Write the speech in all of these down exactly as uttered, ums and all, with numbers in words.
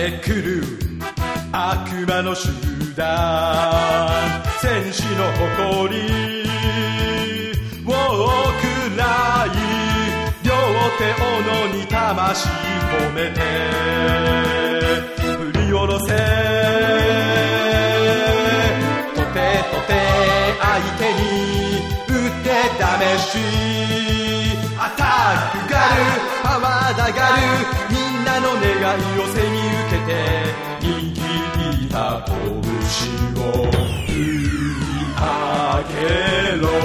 てくる悪魔の集団、戦士の誇りを喰らい、両手斧に魂込めて振り下ろせ、とてとて相手に打って試し、アタックガルパワーダガル、みんなの願いを背に受けて握った拳を振り上げろ。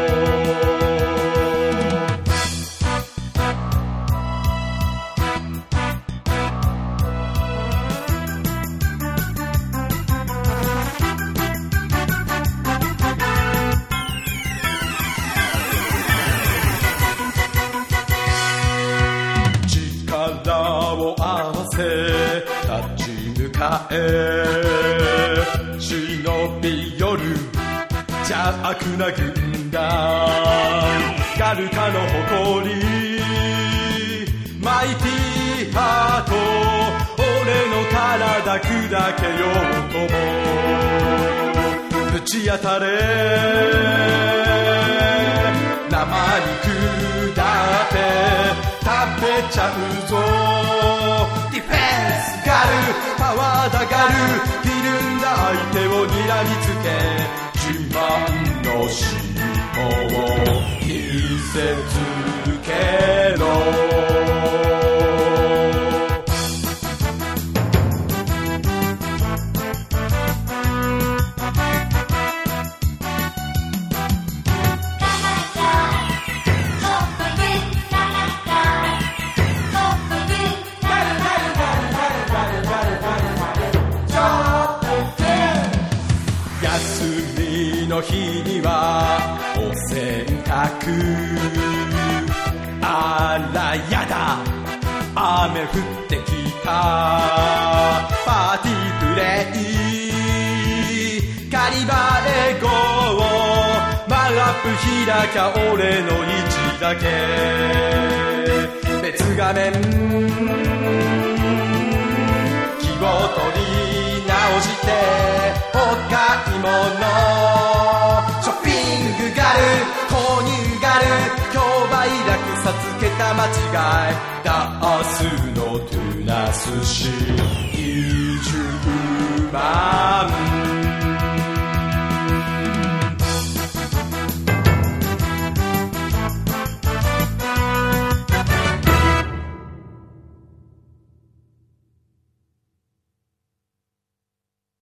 力を合わせ立ち向かえ、忍び寄る邪悪な軍団、ガルカの誇りマイティーハート、俺の体砕けようともぶち当たれ、生肉だって食べちゃうぞ、ディフェンスガルパワーダガル、ひるんだ相手をにらみつけ、自慢の尻尾を見せつけろ。休みの日にはお洗濯、あらやだ雨降ってきた、パーティープレイカリバエゴー、マップ開きゃ俺の位置だけ、別画面気を取り直してお買い物、ショッピングガル購入ガル、競売落札桁間違い、ダースのトゥナスシ移住